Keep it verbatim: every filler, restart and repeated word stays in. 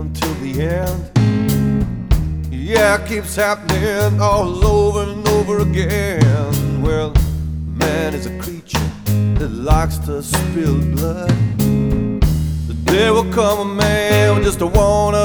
until the end. Yeah, it keeps happening all over and over again. Well, man is a creature that likes to spill blood. The day will come, a man just to wanna